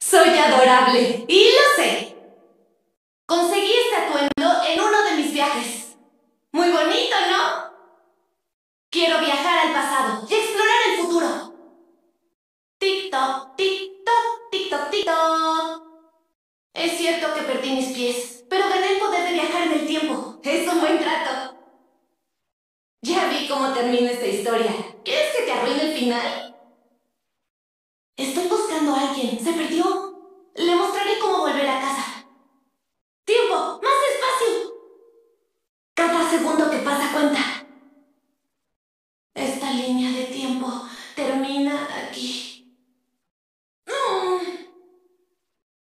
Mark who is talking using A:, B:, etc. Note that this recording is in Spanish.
A: Soy adorable y lo sé. Conseguí este atuendo en uno de mis viajes. Muy bonito, ¿no? Quiero viajar al pasado y explorar el futuro. Tic-toc, tic-toc, tic-toc, tic-toc. Es cierto que perdí mis pies, pero gané el poder de viajar en el tiempo. Es un buen trato. Ya vi cómo termina esta historia. ¿Quieres que te arruine el final? Estoy buscando a alguien. Se perdió. Le mostraré cómo volver a casa. ¡Tiempo! ¡Más despacio! Cada segundo